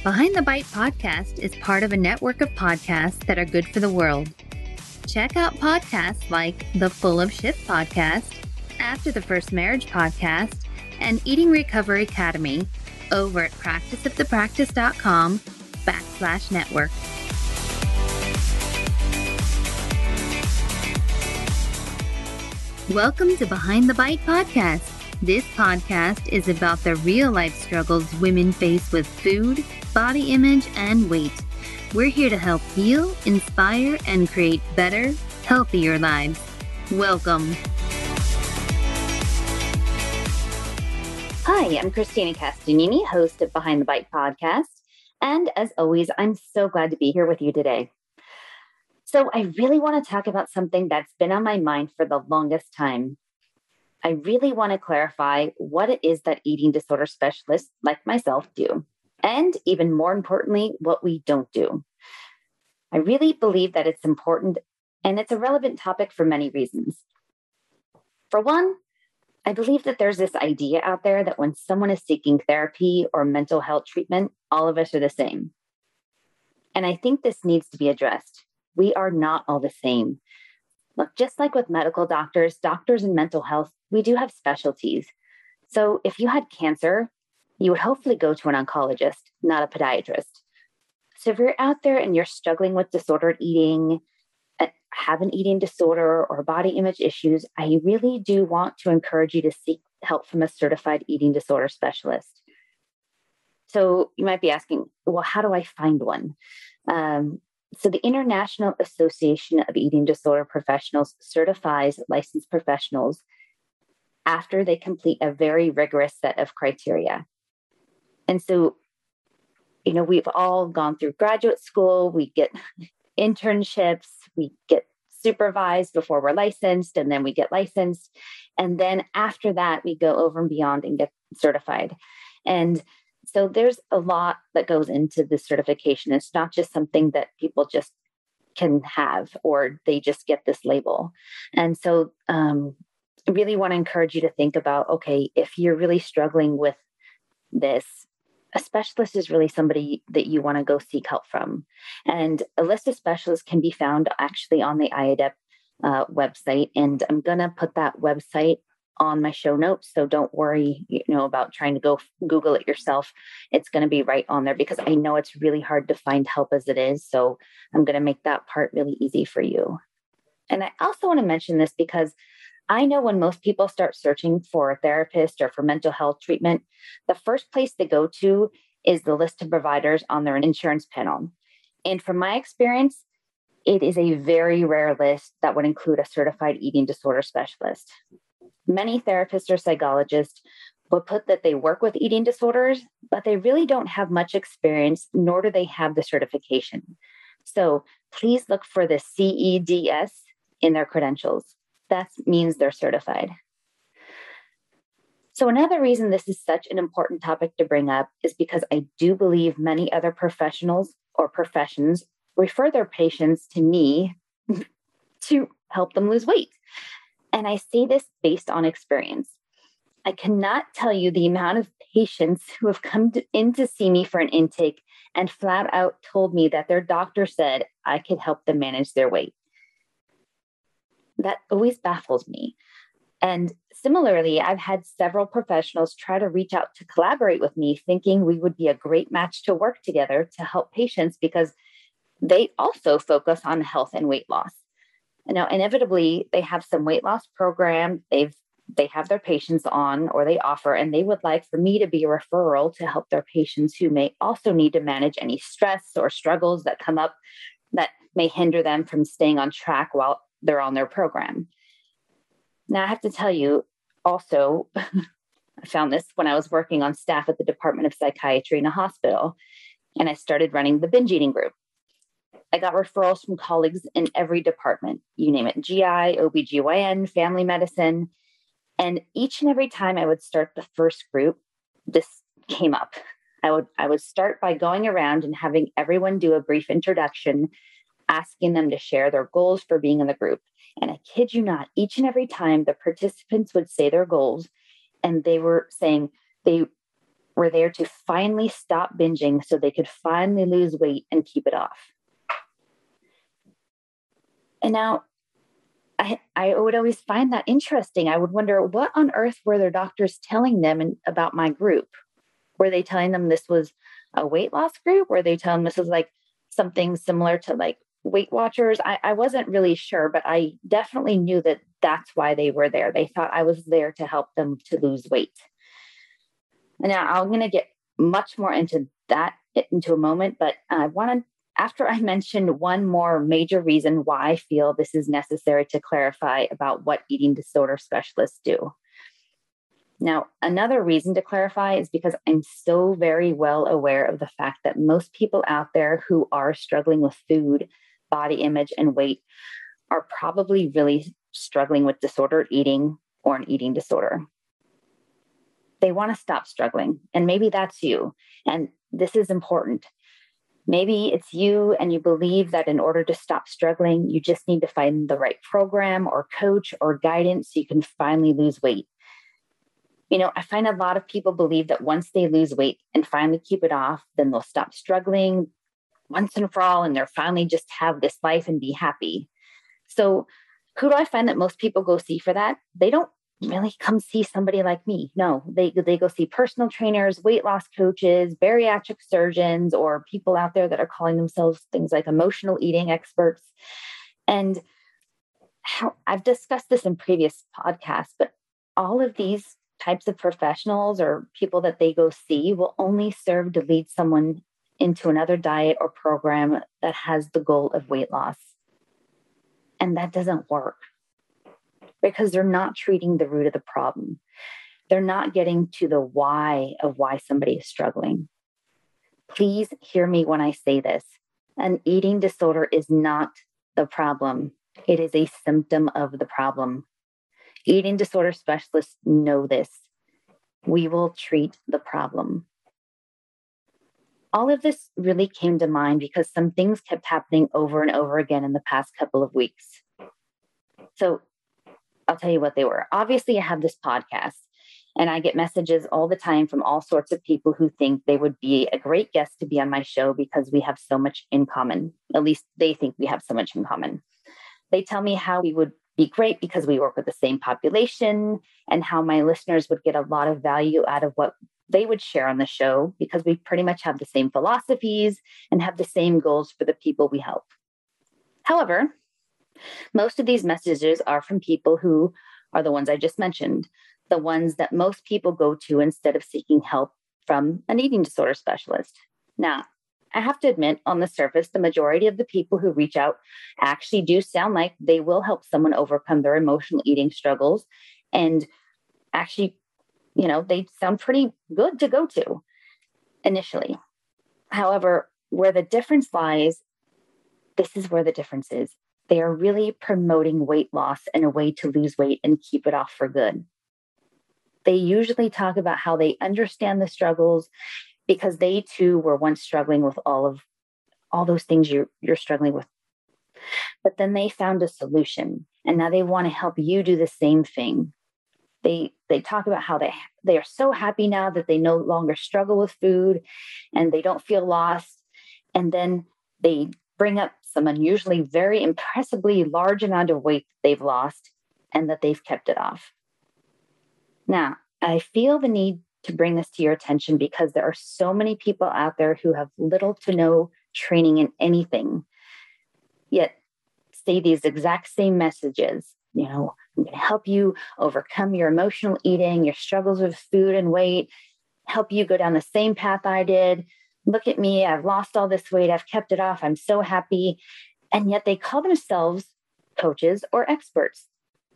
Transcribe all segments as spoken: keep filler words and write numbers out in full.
Behind the Bite podcast is part of a network of podcasts that are good for the world. Check out podcasts like the Full of Shit podcast, After the First Marriage podcast, and Eating Recovery Academy over at practiceofthepractice.com backslash network. Welcome to Behind the Bite podcast. This podcast is about the real-life struggles women face with food, body image, and weight. We're here to help heal, inspire, and create better, healthier lives. Welcome. Hi, I'm Christina Castagnini, host of Behind the Bite podcast. And as always, I'm so glad to be here with you today. So I really want to talk about something that's been on my mind for the longest time. I really want to clarify what it is that eating disorder specialists like myself do, and even more importantly, what we don't do. I really believe that it's important, and it's a relevant topic for many reasons. For one, I believe that there's this idea out there that when someone is seeking therapy or mental health treatment, all of us are the same. And I think this needs to be addressed. We are not all the same. Look, just like with medical doctors, doctors in mental health, we do have specialties. So if you had cancer, you would hopefully go to an oncologist, not a podiatrist. So if you're out there and you're struggling with disordered eating, have an eating disorder or body image issues, I really do want to encourage you to seek help from a certified eating disorder specialist. So you might be asking, well, how do I find one? Um, So the International Association of Eating Disorder Professionals certifies licensed professionals after they complete a very rigorous set of criteria. And so, you know, we've all gone through graduate school, we get internships, we get supervised before we're licensed, and then we get licensed. And then after that, we go over and beyond and get certified. And so there's a lot that goes into this certification. It's not just something that people just can have, or they just get this label. And so um, I really want to encourage you to think about, okay, if you're really struggling with this, a specialist is really somebody that you want to go seek help from. And a list of specialists can be found actually on the I A D E P uh, website. And I'm going to put that website on my show notes. So don't worry, you know, about trying to go Google it yourself. It's going to be right on there because I know it's really hard to find help as it is. So I'm going to make that part really easy for you. And I also want to mention this because I know when most people start searching for a therapist or for mental health treatment, the first place they go to is the list of providers on their insurance panel. And from my experience, it is a very rare list that would include a certified eating disorder specialist. Many therapists or psychologists will put that they work with eating disorders, but they really don't have much experience, nor do they have the certification. So please look for the C E D S in their credentials. That means they're certified. So another reason this is such an important topic to bring up is because I do believe many other professionals or professions refer their patients to me to help them lose weight. And I say this based on experience. I cannot tell you the amount of patients who have come to, in to see me for an intake and flat out told me that their doctor said I could help them manage their weight. That always baffles me. And similarly, I've had several professionals try to reach out to collaborate with me, thinking we would be a great match to work together to help patients because they also focus on health and weight loss. Now, inevitably, they have some weight loss program they've they have their patients on or they offer, and they would like for me to be a referral to help their patients who may also need to manage any stress or struggles that come up that may hinder them from staying on track while they're on their program. Now, I have to tell you also, I found this when I was working on staff at the Department of Psychiatry in a hospital, and I started running the binge eating group. I got referrals from colleagues in every department, you name it, G I, O B G Y N, family medicine. And each and every time I would start the first group, this came up. I would, I would start by going around and having everyone do a brief introduction, asking them to share their goals for being in the group. And I kid you not, each and every time the participants would say their goals, and they were saying they were there to finally stop binging so they could finally lose weight and keep it off. And now I, I would always find that interesting. I would wonder, what on earth were their doctors telling them in, about my group? Were they telling them this was a weight loss group? Were they telling them this was like something similar to like Weight Watchers? I, I wasn't really sure, but I definitely knew that that's why they were there. They thought I was there to help them to lose weight. And now I'm going to get much more into that into a moment, but I want to, after I mentioned one more major reason why I feel this is necessary to clarify about what eating disorder specialists do. Now, another reason to clarify is because I'm so very well aware of the fact that most people out there who are struggling with food, body image, and weight are probably really struggling with disordered eating or an eating disorder. They want to stop struggling, and maybe that's you. And this is important. Maybe it's you and you believe that in order to stop struggling, you just need to find the right program or coach or guidance so you can finally lose weight. You know, I find a lot of people believe that once they lose weight and finally keep it off, then they'll stop struggling once and for all, and they'll finally just have this life and be happy. So who do I find that most people go see for that? They don't really come see somebody like me. No, they, they go see personal trainers, weight loss coaches, bariatric surgeons, or people out there that are calling themselves things like emotional eating experts. And how, I've discussed this in previous podcasts, but all of these types of professionals or people that they go see will only serve to lead someone into another diet or program that has the goal of weight loss. And that doesn't work because they're not treating the root of the problem. They're not getting to the why of why somebody is struggling. Please hear me when I say this. An eating disorder is not the problem. It is a symptom of the problem. Eating disorder specialists know this. We will treat the problem. All of this really came to mind because some things kept happening over and over again in the past couple of weeks. So I'll tell you what they were. Obviously, I have this podcast, and I get messages all the time from all sorts of people who think they would be a great guest to be on my show because we have so much in common. At least they think we have so much in common. They tell me how we would be great because we work with the same population and how my listeners would get a lot of value out of what they would share on the show because we pretty much have the same philosophies and have the same goals for the people we help. However, most of these messages are from people who are the ones I just mentioned, the ones that most people go to instead of seeking help from an eating disorder specialist. Now, I have to admit, on the surface, the majority of the people who reach out actually do sound like they will help someone overcome their emotional eating struggles. And actually, you know, they sound pretty good to go to initially. However, where the difference lies, this is where the difference is. They are really promoting weight loss and a way to lose weight and keep it off for good. They usually talk about how they understand the struggles because they too were once struggling with all of all those things you're, you're struggling with. But then they found a solution, and now they want to help you do the same thing. They they talk about how they they are so happy now that they no longer struggle with food and they don't feel lost. And then they bring up some unusually very impressively large amount of weight that they've lost and that they've kept it off. Now, I feel the need to bring this to your attention because there are so many people out there who have little to no training in anything, yet say these exact same messages. You know, I'm going to help you overcome your emotional eating, your struggles with food and weight, help you go down the same path I did. Look at me. I've lost all this weight. I've kept it off. I'm so happy. And yet they call themselves coaches or experts.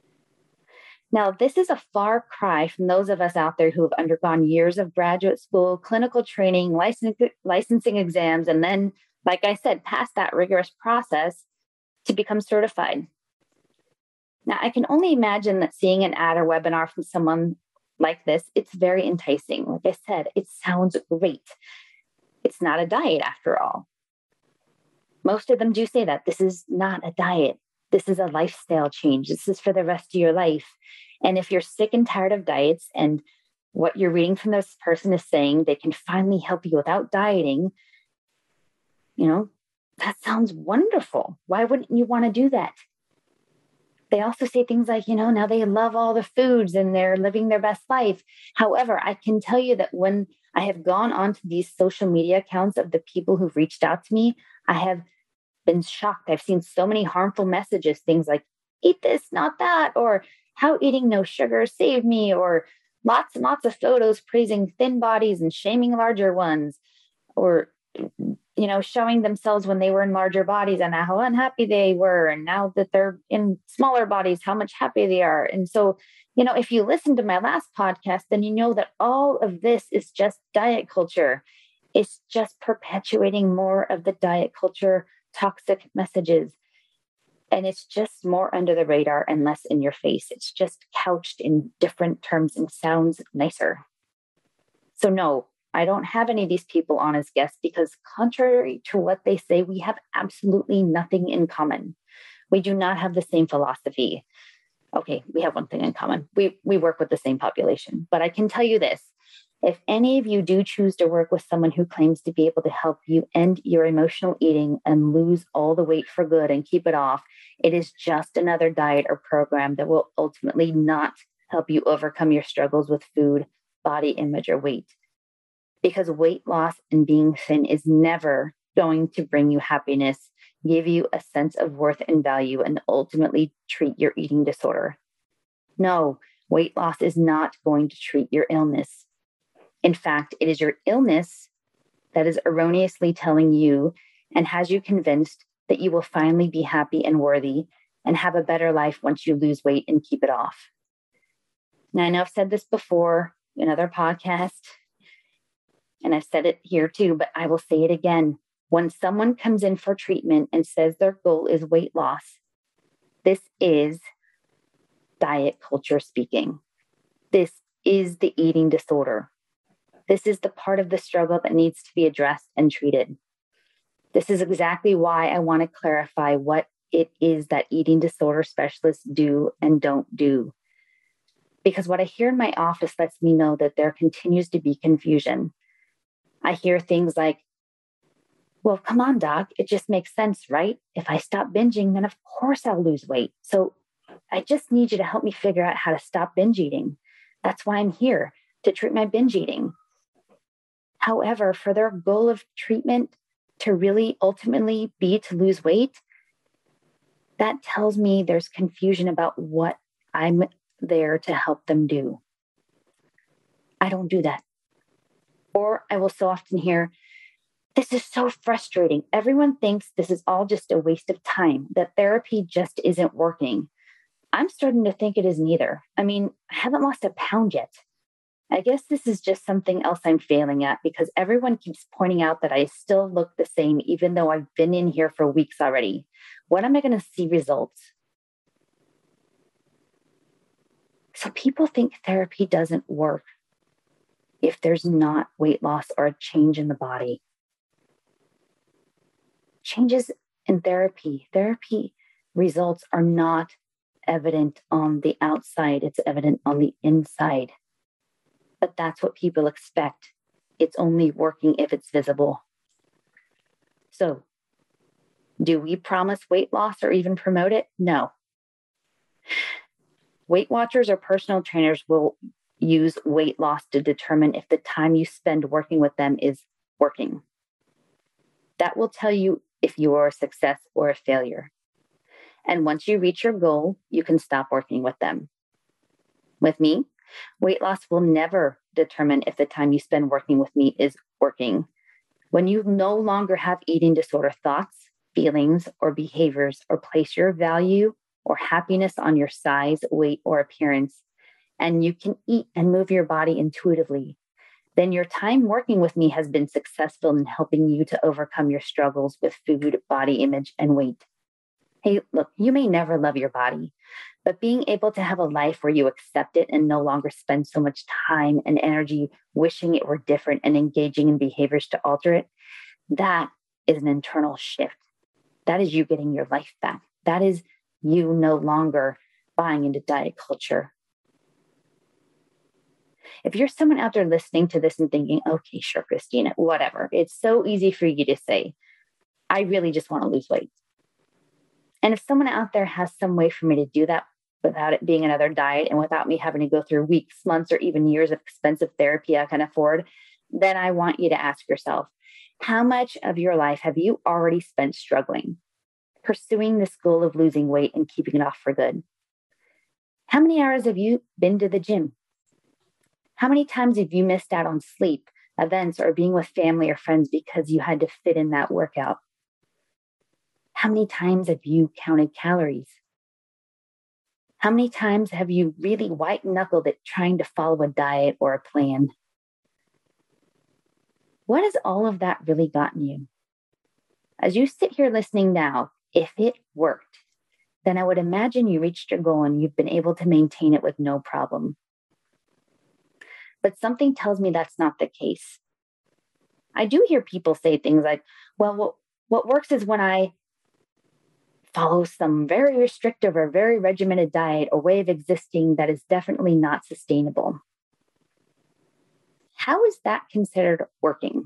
Now, this is a far cry from those of us out there who have undergone years of graduate school, clinical training, license, licensing exams, and then, like I said, passed that rigorous process to become certified. Now, I can only imagine that seeing an ad or webinar from someone like this, it's very enticing. Like I said, it sounds great. It's not a diet after all. Most of them do say that this is not a diet. This is a lifestyle change. This is for the rest of your life. And if you're sick and tired of diets and what you're reading from this person is saying they can finally help you without dieting, you know, that sounds wonderful. Why wouldn't you want to do that? They also say things like, you know, now they love all the foods and they're living their best life. However, I can tell you that when I have gone onto these social media accounts of the people who've reached out to me, I have been shocked. I've seen so many harmful messages, things like, eat this, not that, or how eating no sugar saved me, or lots and lots of photos praising thin bodies and shaming larger ones, or you know, showing themselves when they were in larger bodies and how unhappy they were. And now that they're in smaller bodies, how much happy they are. And so, you know, if you listen to my last podcast, then you know that all of this is just diet culture. It's just perpetuating more of the diet culture toxic messages. And it's just more under the radar and less in your face. It's just couched in different terms and sounds nicer. So no, I don't have any of these people on as guests because contrary to what they say, we have absolutely nothing in common. We do not have the same philosophy. Okay, we have one thing in common. We, we work with the same population. But I can tell you this, if any of you do choose to work with someone who claims to be able to help you end your emotional eating and lose all the weight for good and keep it off, it is just another diet or program that will ultimately not help you overcome your struggles with food, body image, or weight. Because weight loss and being thin is never going to bring you happiness, give you a sense of worth and value, and ultimately treat your eating disorder. No, weight loss is not going to treat your illness. In fact, it is your illness that is erroneously telling you and has you convinced that you will finally be happy and worthy and have a better life once you lose weight and keep it off. Now, I know I've said this before in other podcasts, and I've said it here too, but I will say it again. When someone comes in for treatment and says their goal is weight loss, this is diet culture speaking. This is the eating disorder. This is the part of the struggle that needs to be addressed and treated. This is exactly why I want to clarify what it is that eating disorder specialists do and don't do. Because what I hear in my office lets me know that there continues to be confusion. I hear things like, well, come on, doc, it just makes sense, right? If I stop binging, then of course I'll lose weight. So I just need you to help me figure out how to stop binge eating. That's why I'm here, to treat my binge eating. However, for their goal of treatment to really ultimately be to lose weight, that tells me there's confusion about what I'm there to help them do. I don't do that. Or I will so often hear, this is so frustrating. Everyone thinks this is all just a waste of time, that therapy just isn't working. I'm starting to think it is neither. I mean, I haven't lost a pound yet. I guess this is just something else I'm failing at because everyone keeps pointing out that I still look the same, even though I've been in here for weeks already. When am I going to see results? So people think therapy doesn't work if there's not weight loss or a change in the body. Changes in therapy, therapy results are not evident on the outside. It's evident on the inside. But that's what people expect. It's only working if it's visible. So, do we promise weight loss or even promote it? No. Weight Watchers or personal trainers will use weight loss to determine if the time you spend working with them is working. That will tell you if you are a success or a failure. And once you reach your goal, you can stop working with them. With me, weight loss will never determine if the time you spend working with me is working. When you no longer have eating disorder thoughts, feelings, or behaviors, or place your value or happiness on your size, weight, or appearance, and you can eat and move your body intuitively, then your time working with me has been successful in helping you to overcome your struggles with food, body image, and weight. Hey, look, you may never love your body, but being able to have a life where you accept it and no longer spend so much time and energy wishing it were different and engaging in behaviors to alter it, that is an internal shift. That is you getting your life back. That is you no longer buying into diet culture. If you're someone out there listening to this and thinking, okay, sure, Christina, whatever. It's so easy for you to say, I really just want to lose weight. And if someone out there has some way for me to do that without it being another diet and without me having to go through weeks, months, or even years of expensive therapy I can afford, then I want you to ask yourself, how much of your life have you already spent struggling, pursuing this goal of losing weight and keeping it off for good? How many hours have you been to the gym? How many times have you missed out on sleep, events, or being with family or friends because you had to fit in that workout? How many times have you counted calories? How many times have you really white-knuckled it trying to follow a diet or a plan? What has all of that really gotten you? As you sit here listening now, if it worked, then I would imagine you reached your goal and you've been able to maintain it with no problem. But something tells me that's not the case. I do hear people say things like, well, what, what works is when I follow some very restrictive or very regimented diet or way of existing that is definitely not sustainable. How is that considered working?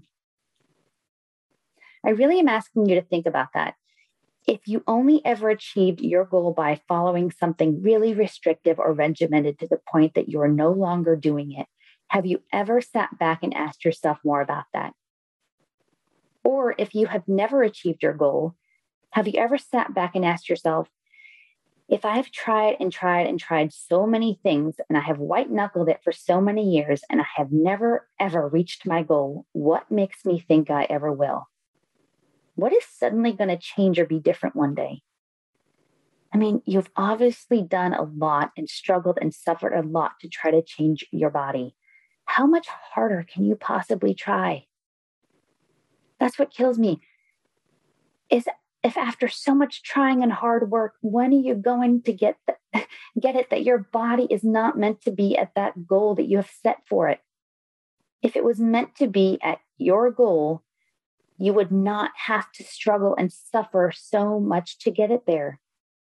I really am asking you to think about that. If you only ever achieved your goal by following something really restrictive or regimented to the point that you are no longer doing it, have you ever sat back and asked yourself more about that? Or if you have never achieved your goal, have you ever sat back and asked yourself, if I have tried and tried and tried so many things and I have white knuckled it for so many years and I have never, ever reached my goal, what makes me think I ever will? What is suddenly going to change or be different one day? I mean, you've obviously done a lot and struggled and suffered a lot to try to change your body. How much harder can you possibly try? That's what kills me. Is if after so much trying and hard work, when are you going to get the, get it that your body is not meant to be at that goal that you have set for it? If it was meant to be at your goal, you would not have to struggle and suffer so much to get it there.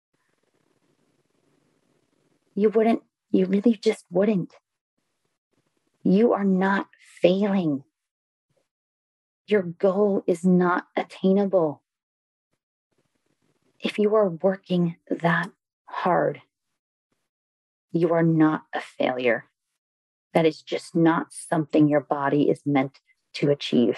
You wouldn't, you really just wouldn't. You are not failing. Your goal is not attainable. If you are working that hard, you are not a failure. That is just not something your body is meant to achieve.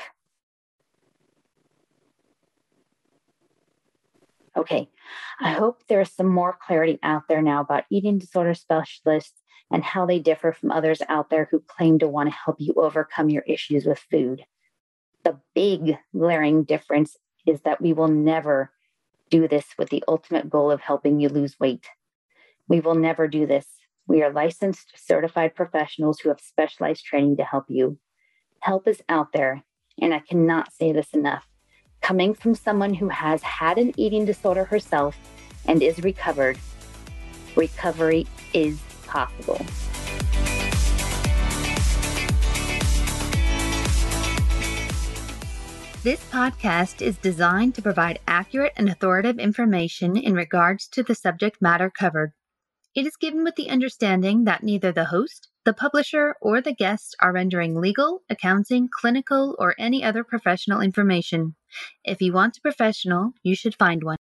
Okay, I hope there's some more clarity out there now about eating disorder specialists and how they differ from others out there who claim to want to help you overcome your issues with food. The big glaring difference is that we will never do this with the ultimate goal of helping you lose weight. We will never do this. We are licensed, certified professionals who have specialized training to help you. Help is out there, and I cannot say this enough. Coming from someone who has had an eating disorder herself and is recovered, recovery is possible. This podcast is designed to provide accurate and authoritative information in regards to the subject matter covered. It is given with the understanding that neither the host, the publisher, or the guest are rendering legal, accounting, clinical, or any other professional information. If you want a professional, you should find one.